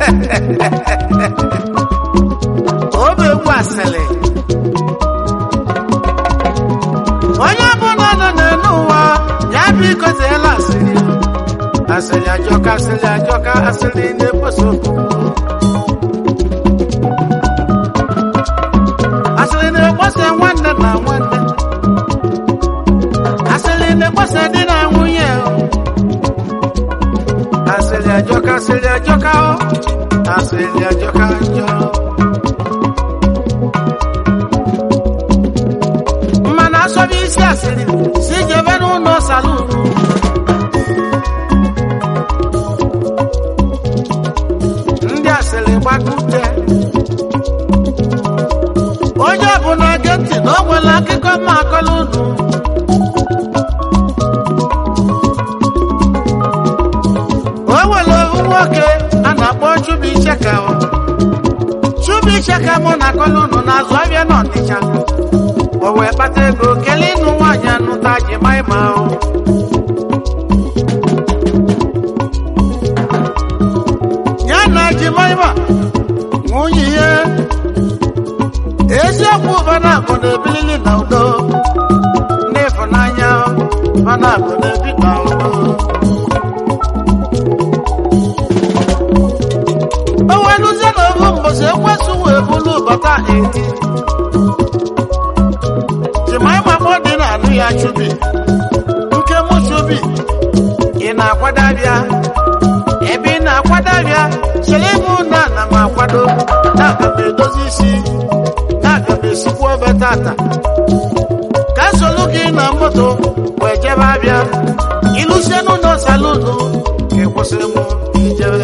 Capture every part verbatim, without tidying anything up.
obe gwasịrị onye ọbụla nọ n'ụwa ya biko zeela asịrị asịrị ajọka asịrị ajọka asịrị na-ekposa asịrị na-ekposa nwanne na nwanne asịrị na-ekposa di na nwunye asịrị ajọka asịrị ajọka asịrị ajọka njọ mana asọbi isi asịrị si jebe n'ụlọ salun ndị asịrị gbakute onye ọbụla ge ntị na o nwere akụkọ mma akọla unu o nwere ohu nwoke a na-akpọ Chubuicheka Chubuicheka mụ na akọla unu na-azụ ahịa n'Ọnịcha o wee kpata ego kelee ịnụ nwaanyị anụta ji ma ịma ahụ ya na ji ma ịma nwunye ihe eziokwu bana akụ na-ebilili na udo n'ịfụnanya bana akụ na-ebi na udo o wee lụzie na ohu mbọsị ekwesị wee bụrụ bata eti jimaịma mọ dị na-anụ ya Chubi nke mụ Chubi ị na-akwadabịa ebe ị na-akwadabịa chere mụ na ana m akwado na-aga m edozi isi na-aga m esikwu obe tata ka solu gị na moto wee jebe abịa ịlụsie n'ụlọ salunu ka ịkwụsị mụ ijebe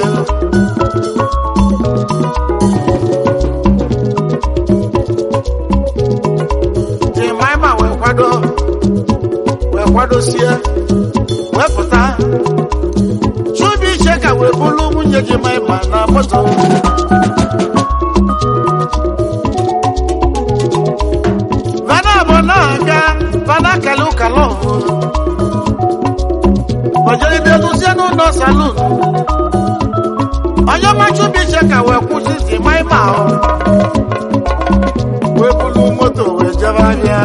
wee kwadosie wee pụta Chubuicheka wee bụrụ nwunye Jimaịma na moto vana bụ na-aga vana kele ụka lọvụ ojeride lụzie n'ụlọ salun onye ọma Chubuicheka wee kwụsị Jimaịma ahụ wee bụrụ moto wee jebe ahịa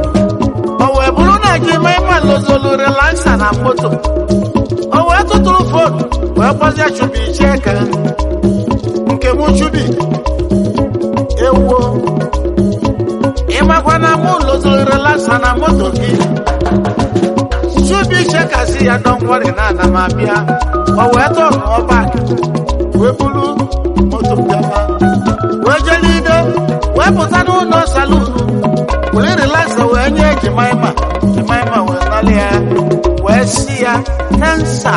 Jimaịma lozolu relaksa na moto o wee tụtụrụ fonu wee gbazie Chubuicheka nke mụ Chubi ewuo ịmakwa na mụ lozolu relaksa na moto gị Chubuicheka si ya dọnkwari na ana m abịa o wee tọrọ ọbak wee buru moto bịaba wee jelide wee pụta n'ụlọ salun wee relaksa wee nye Jimaịma Jimaịma wee nalị ya wee si ya kansa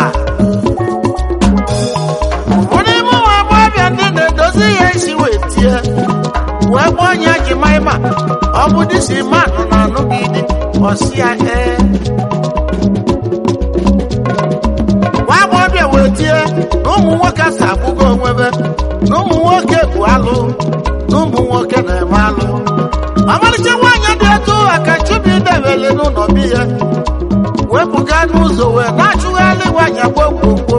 onye ime wee gba abịa ndị na-edozi ya isi wee tie wee gba onye Jimaịma ọ bụ disi mmadụ na anụ gị dị ọsi ya ee gwa gba ọbịa wee tie na ụmụ nwoke asa abụgo onwebe na ụmụ nwoke bụ alụ na ụmụ nwoke na-eme alụ ọmalịcha nwaanyị dị etu aka Chubi debele n'ụlọ bi ya wepụga n'ụzọ wee na-achụgharị nwaanyị gbogbogbò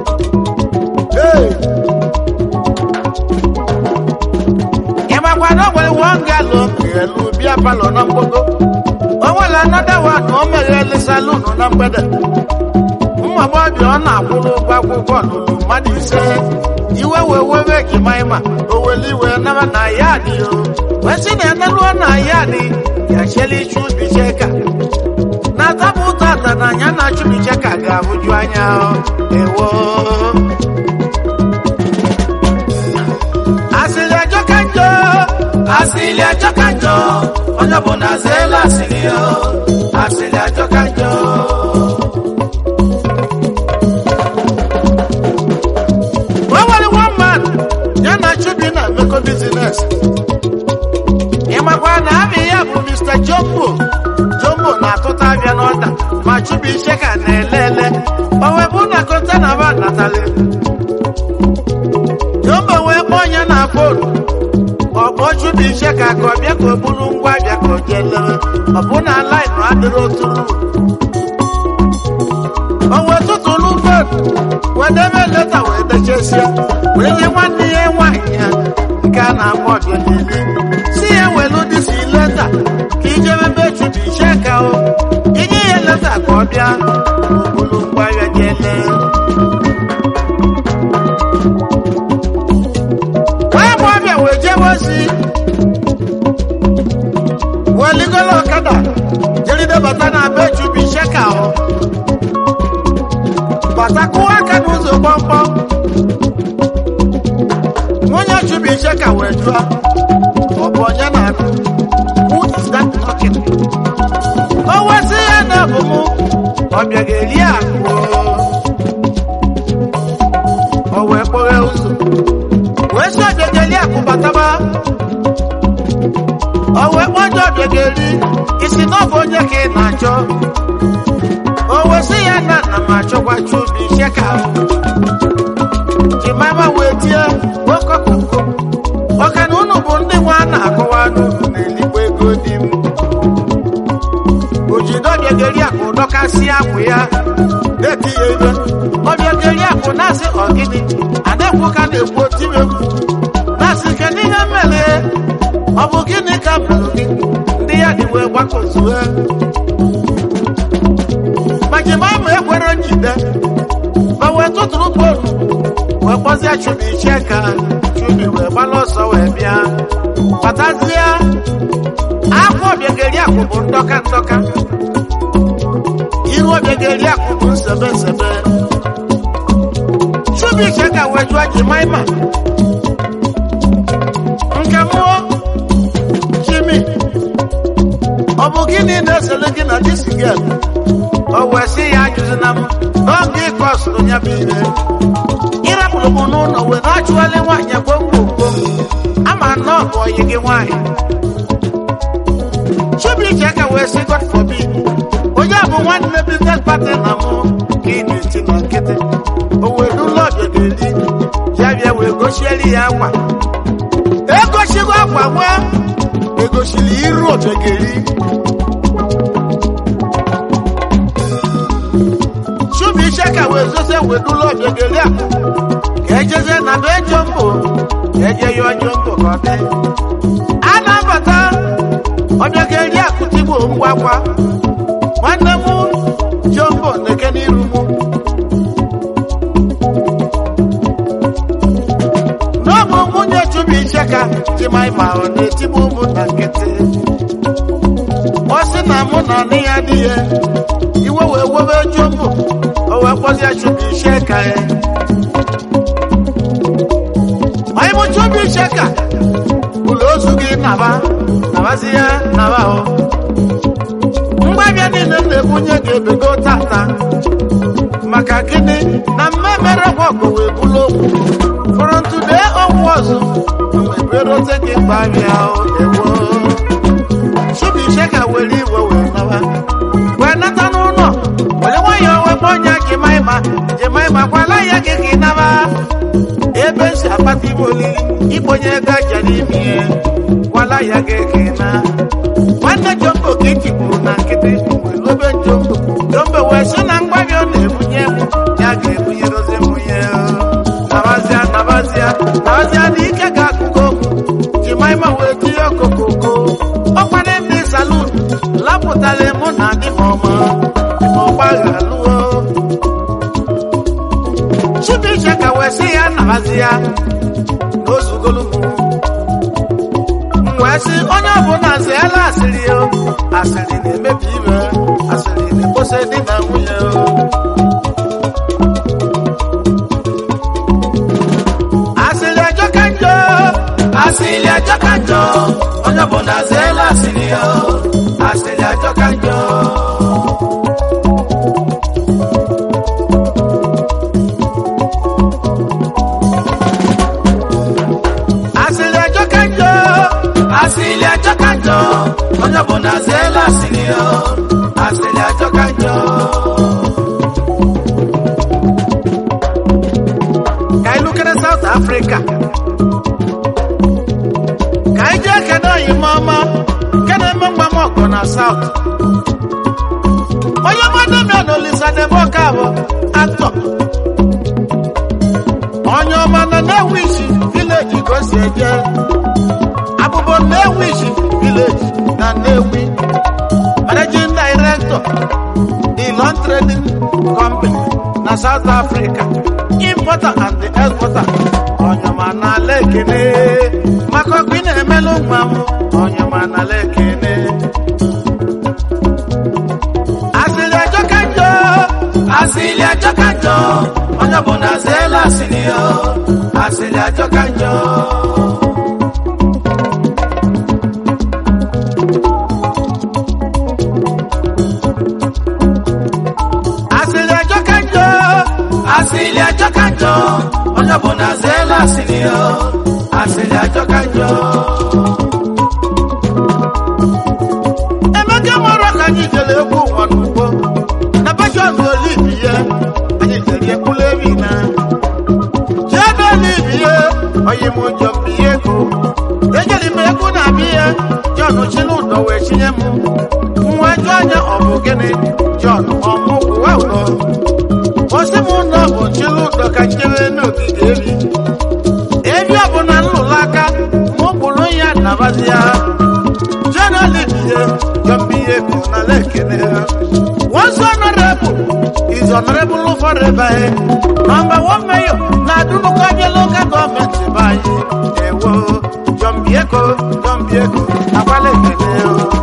ịmakwa na o nwere wongalụ elu bịa palọ na mgbogo o nwere anada wa na o meghele salunu na mgbede mmabọbịa ọ na-akwụrụ ụgwọ akwụkwọ lụrụ mmadụ ise iwe wee wewe Jimaịma o weli iwe naba na ya dị o wee sị na eneluo na ya dị ya cheli Chubuicheka na tabu tata na anya na Chubuicheka ga-abụju anya ewo asịrị ajọka njọ asịrị ajọka njọ onye bụ na zela asịrị yo asịrị ajọka njọ wewere one man ya na Chubi na mmekọ bizines ịmakwa na abịa ya bụ Mister Jumbo Jumbo na-atụta abịa n'ọda ma Chubuicheka na-elele o wee bụ na kontena ba natali Jumbo wee kpọọ onye na fonu ọ kpọọ Chubuicheka ka ọ bịa ka o buru ngwa abịa ka o jelere ọ bụ na laịnụ adịrị oturu o wee tụtụrụ fonu wedebe leta wee chesia wee nye nwanne ya nwaanyị ya nke a na-akpọ ọbịa niile si ya welu disi leta ka ijebe be chubi sheka o inye ya leta ka ọ bịa olu mgbagha jele wee bụ ọbịa wee jebe ozi weligolo ọkada jeride bata na be chubi sheka o batakụwa aka n'ụzọ kpọmkpọm onye chubi sheka wee jụọ ọ bụ onye na-akụ who is that talking o wesị ya na bụ mụ ọbịa ga-eri akụ o wee kpọghe ụzọ wee sị ọbịa ga-eri akụ bataba o wee kpọjọ ọbịa ga-eri isi na ọ bụ onye ka ị na-achọ o wesị ya na na m achọkwa chubi sheka Jemima wee tie okokoko ọka na unu bụ ndị nwa na-akọwa n'ugwu na-elikwa ego dị m ojidọbịa ga-eri akụ dọkasị akwụ ya na-eti ya ibe ọbịa ga-eri akụ na-asị ọgịnị adekwu ka na-ekwu otiwe mkpu na-asị kedu ihe mere ọ bụ gịnị ka mụrụ gị ndị ya dị wee gbakọzuo ma Jemima ekwere njide ma wee tụtụrụ bolu wee kpọzie chubi sheka chubi wee gbalụ ọsọ wee bịa kpatazie akwa ọbịa ga-eri akụ bụ ndọka ndọka ihu ọbịa ga-eri akụ bụ nsebe nsebe chubi sheka wee jụọ Jemima nke mụọ Jimi ọ bụ gịnị na-esele gị na disi gel o wee sị ya ajụzina m n'oge ịkọ sụrụ ya bụ ihe ịrapụrụ m n'ụlọ wee na-achụgharị nwaanyị gwomgwomgwom ama na ọ bụ onye gị nwaanyị chubi sheka wee sị God forbid onye a bụ nwanne business partner na mụ ka ị na-eti na nkịtị o wee n'ụlọ ọbịa ga-eri ya bịa wee gosieri ya akwa egosigo akwa nwee egosiri iru ọbịa ga-eri chubi sheka wee zose wee n'ụlọ ọbịa ga-eri akwa ka ejeze na be jombo ka eje yọọ jombo ka ọ dị a na-abata ọbịa ga-eri akụ tigbo mgbakwa nwanne m jombo na-eke n'iru mụ n'ọbụ nwunye chubi sheka Jemima ọ na-etigbu ụmụ na nkịtị ọ sị na mụ na nne ya dị ya iwe wee webe jombo o wee kpọzie chubi sheka ya anyị bụ chubi sheka ụlọ ozu gị naba nabazi ya naba o mgbabịa niile na-ebunye ga-ebego tata maka gịnị na mmemere ọgụ wee bụrụ okwu fọrọ ntụde ọgwụ ọzọ eberote gị mgbabịa ewo chubi sheka were iwe wee naba wee nata n'ụlọ were nwayọ wee kpọnya Jemima Jemima gwala ya gị ka ị naba ebe si akpata igbo olili ikponye ego aja n'ime ihe gwala ya gị ka ị na nwanne jombo ka itigburu na nkịtị wee lobe jombo jombo wee sị na mgbabị ọ na-ebunye m ya ga-ebunyerozi mbunye nabazia nabazia nabazia na ike ga-akụkọ okwu Jemima wee tinye okokoko ọkwana ndị salun lapụtara mụ na dị m ọma ọgbagha lụọ chubi sheka wee sị ya nabazia n'ozugolu m wee sị onye ọbụla zịela asịrị o asịrị na-emebi ibe asịrị na-ekpose di na nwunye o asịrị ajọka njọ asịrị ajọka njọ onye ọbụla zịela asịrị o asịrị ajọka njọ asịrị ajọka njọ asịrị ajọka njọ onye ọbụla zịela asịrị o asịrị ajọka njọ ka anyị lukere South Africa ka anyị jee kene oyi mama nke na-eme mgbama ọgụ na South onye mmadụ bịa n'Olisa Debe Ọkabọ atọ na-eje abụbọ Nnewi village na Nnewi managing director the Lawn Trading Company na South Africa importer and the exporter onyoma na lekene maka ọkụ na-emelụ nwa m onyoma na lekene asịrị ajọka njọ asịrị ajọka njọ onye bụ na zela asịrị yo asịrị ajọka njọ asịrị ajọka njọ asịrị ajọka njọ onye bụ na zela asịrị yo asịrị ajọka njọ emeka mara ka anyị jere egwu ụwa n'ugbo na bajọs olivie anyị jere ekwula ebi na jebe olivie oyi m ụjọ mbiye ego ejeri m egwu na abịa John Chinụdọ wee chinye m nwa jụ anya ọ bụ gịnị John ọmụgwụwa ụlọ osi m ụlọ bụ Chinụdọ ka chere n'ogige ebi ebi ọbụla nlụlụ aka mụ bụrụ ya nabazi ya John Olivie Jombiye na lekene once honorable is honorable forever number one mayor na Dunukabia local government by ewo Jombiye ko Jombiye ko akwale kene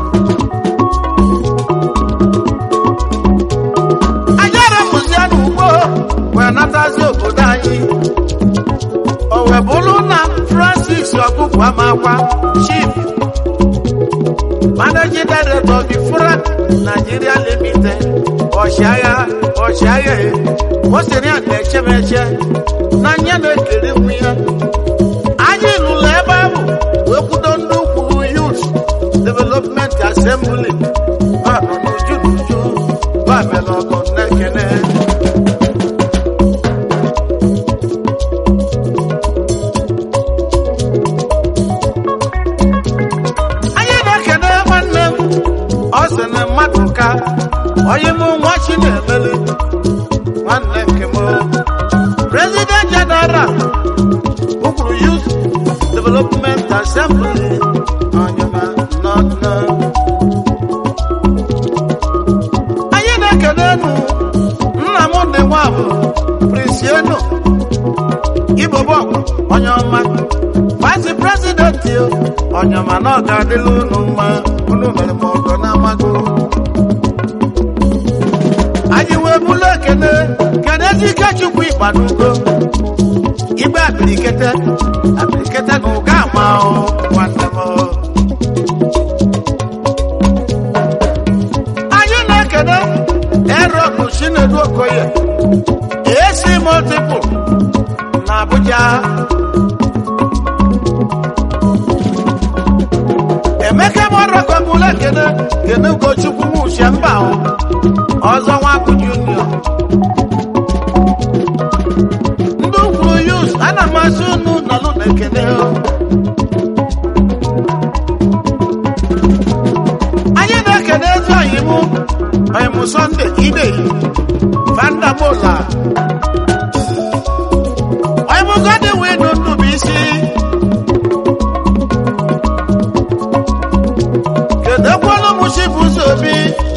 ajara muzianu ugbo we natazi obodo anyị owe bụrụ na Francis Ọkụkụ Amakwa chief managing director of the Furan Nigeria Limited Oshaya Oshaya Osiri and Echemeche Nanya na-ekere nwe ya anyị lụrụ ebe ahụ wee kwudo ndị kwuru Youth Development Assembly banọ n'uju n'uju babelọgọ na-ekene onye mụ nwa chi na-emele nwanne nke m President General Ukuru Youth Development Assembly onyema nọ anyị na-ekene enu nna m ndị nwa bụ Prisieno Ibobo onye ọma Vice President onye ọma na ọ ga-adịla unu mma unu mere m ọgọ na-amago anyị wee bụlụ ekene kenezi Ikechukwu Ikpanugo igbe apirikete apirikete na ụga ama nwanne m anyị na-ekene Erọkụ Chinedu Okoye esi multiple na Abuja Emeka Moroko bụlụ ekene kene Ugochukwu Mushe mba ọzọ Nwankụ Junior ndị Ukuru Youth ana masị unu nọlụ na-ekene anyị na-ekene ezi oyimu oyimu Sunday Ideyi Vandamola oyimu Godwin Ndubuisi kedekwala mushi buzo obi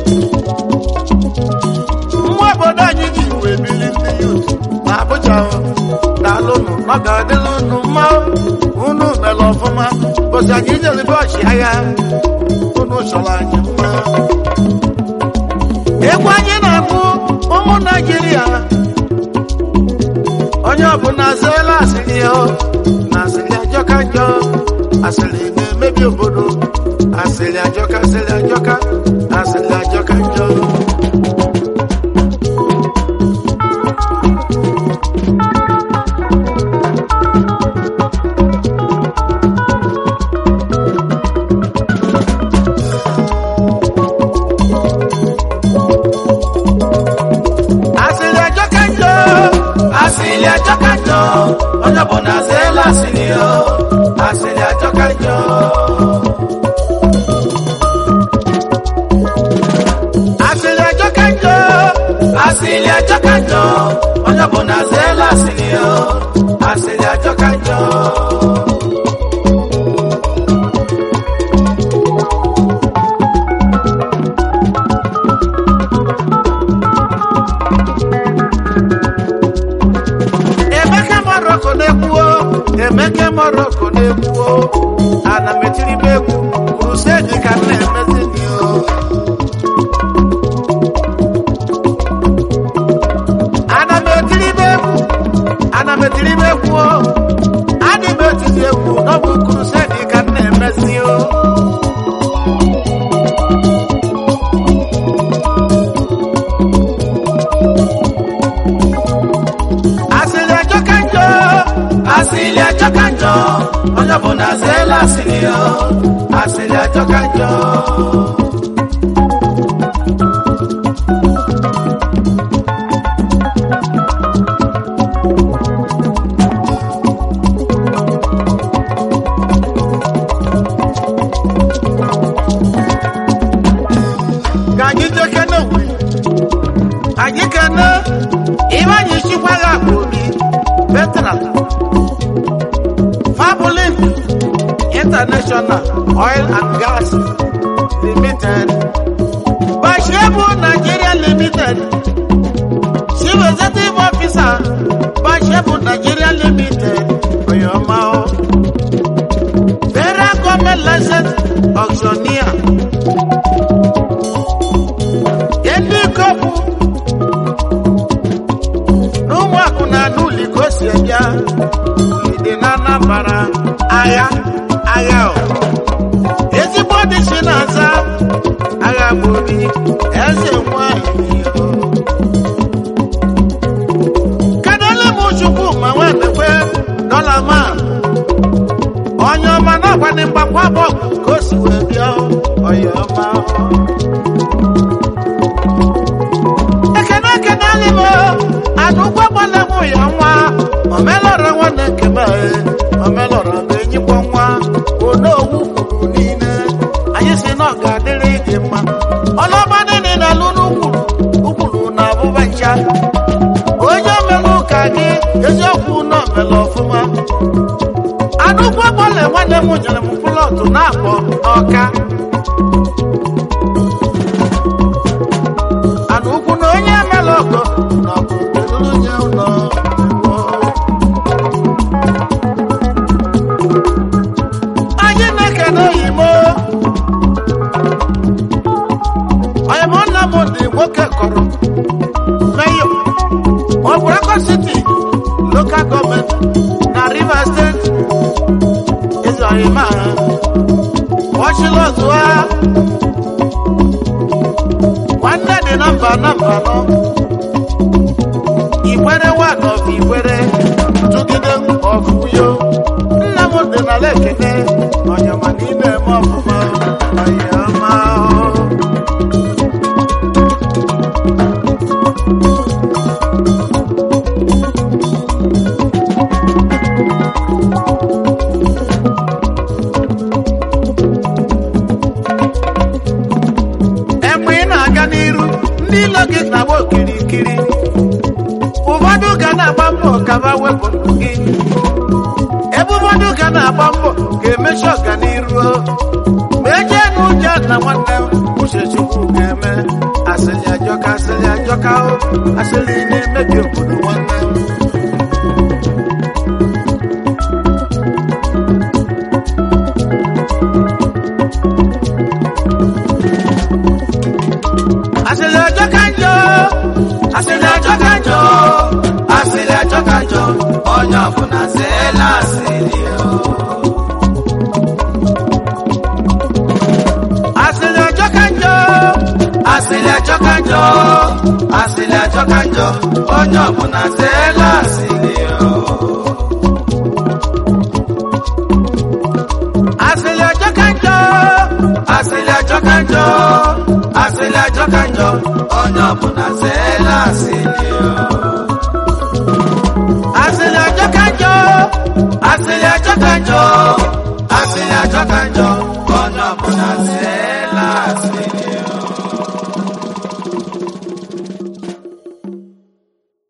nwa obodo anyị ji wee bili ndị Youth na Abuja daalụnụ maka adịla unu mma unu mere ọfụma bụzi anyị jelibe ọchịagha unu chọrọ anyị mma egwu anyị na-akụ ụmụ Naijiria onye ọbụla zela asịrị ya na asịrị ajọka njọ asịrị na-emebi obodo asịrị ajọka asịrị ajọka asịrị ajọka njọ onye bụ na zela asịrị yo asịrị ajọka njọ asịrị ajọka njọ asịrị ajọka njọ onye bụ na zela asịrị yo asịrị ajọka njọ Morocco na-egwu ana metiri egwu crusade ka na-emezi ni o ana metiri egwu ana metiri egwu ani metiri egwu no bu crusade ka na-emezi o Asilia Jokanjo, Onya Bonazela Silio, Asilia Jokanjo. Ganyi Jokano, Agikana, Iwan Yishikwaga Bumi, Veteran. Fabulin International Oil and Gas Limited, Bashebu Nigeria Limited, Chief Executive Officer, Bashebu Nigeria Limited, Oyomao, Federal Government License Auctioneer, Yendi Kopu, Numwakuna Nuli Kosebia. Nana bara aya aya o ezi body shinaza aya body eze nwa iyo kadale mo chukwu ma wa nekwe dollar man onye ọma na gwa ni gbakwa bo ko si we bia oyo ọma ekena kenale mo anugbo bole mo ya nwa omelore nwanne kema omelore benyi kwanwa ono owu niile anyị si na ga dịrị dị mma ọlọba nene na lunu kwuru ukwuru na abụba ncha onye melu ka gị eziokwu na omele ọfụma anụkwu bọle nwanne m jere m plọtụ na-akpọ ọka anụkwu na onye emele ọgọ na ọbụ onye ụlọ City, local government, na River State, is a man. Watch it as well. One day the number, number, no. If we're one of you, we're to the them of you. Namo de la leke, on your money, name of kirikiri ụfọdụ ga na-agba mbọ kaba wepụ gị ebe ụfọdụ ga na-agba mbọ ga-emechi ọganiru ma eje n'ụjọ na nwanne m uche Chukwu ga-eme asịrị ajọka asịrị ajọka asịrị na-emebi obodo nwanne m asịrị ajọka njọ asịrị ajọka njọ asịrị ajọka njọ onye ọbụla zela asịrị asịrị ajọka njọ asịrị ajọka njọ asịrị ajọka njọ onye ọbụla zela asịrị asịrị ajọka njọ asịrị ajọka njọ asịrị ajọka njọ onye ọbụla zela asịrị asịrị ajọka njọ asịrị ajọka njọ